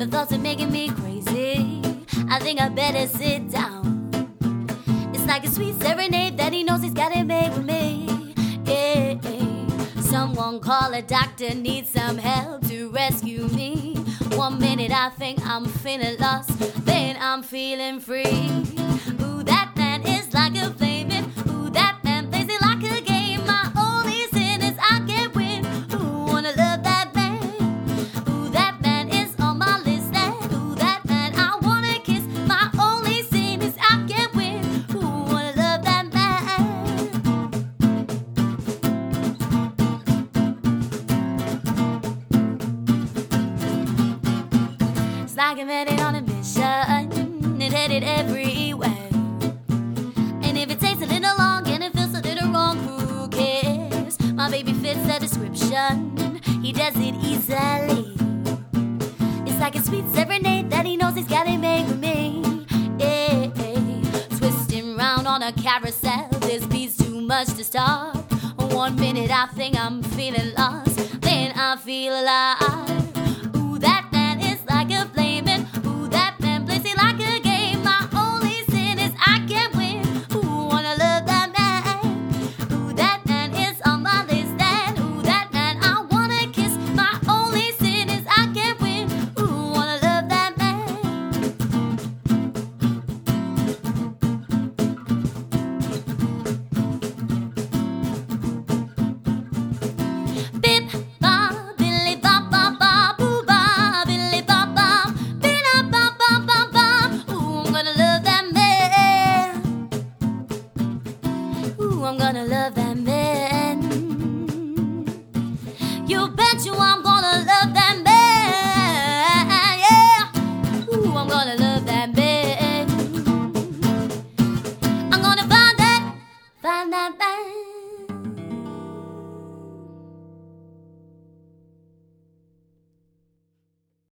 The thoughts are making me crazy. I think I better sit down. It's like a sweet serenade that he knows he's got it made with me. Yeah. Someone call a doctor, need some help to rescue me. 1 minute I think I'm feeling lost, then I'm feeling free. Ooh, that man is like a flaming. Ooh, that man plays it like a game. My only sin is I can't win. Ooh, wanna love that man. Ooh, that man is on my list. And ooh, that man I wanna kiss. My only sin is I can't win. Ooh, wanna love that man. It's like I'm headed on a mission and headed everywhere. And if it takes a little long and it feels a little wrong, who cares? My baby fits the description. He does it easily. It's like a sweet serenade that he knows he's got it made with me. Yeah. Twisting round on a carousel, this beat's too much to stop. 1 minute I think I'm feeling lost, then I feel alive.